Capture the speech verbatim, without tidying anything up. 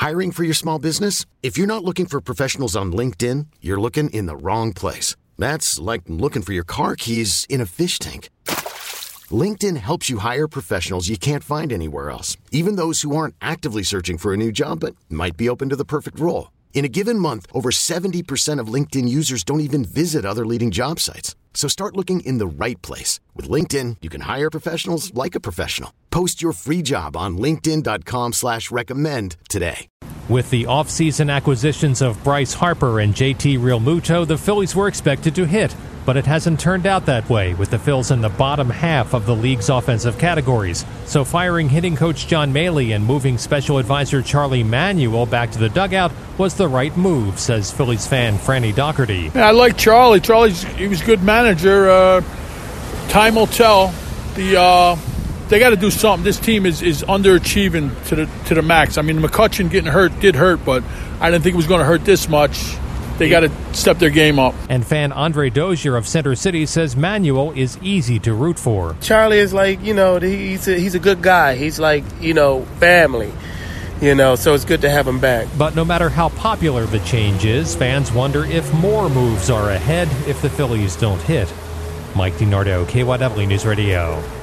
Hiring for your small business? If you're not looking for professionals on LinkedIn, you're looking in the wrong place. That's like looking for your car keys in a fish tank. LinkedIn helps you hire professionals you can't find anywhere else, even those who aren't actively searching for a new job but might be open to the perfect role. In a given month, over seventy percent of LinkedIn users don't even visit other leading job sites. So start looking in the right place. With LinkedIn, you can hire professionals like a professional. Post your free job on linkedin.com slash recommend today. With the offseason acquisitions of Bryce Harper and J T Realmuto, the Phillies were expected to hit. But it hasn't turned out that way, with the Phils in the bottom half of the league's offensive categories. So firing hitting coach John Maley and moving special advisor Charlie Manuel back to the dugout was the right move, says Phillies fan Franny Doherty. Yeah, I like Charlie. Charlie's he was a good manager. Uh, time will tell. The uh, they got to do something. This team is, is underachieving to the to the max. I mean, McCutchen getting hurt did hurt, but I didn't think it was going to hurt this much. They got to step their game up. And fan Andre Dozier of Center City says Manuel is easy to root for. Charlie is like, you know, he's a, he's a good guy. He's like, you know, family. You know, so it's good to have him back. But no matter how popular the change is, fans wonder if more moves are ahead if the Phillies don't hit. Mike DiNardo, K Y W News Radio.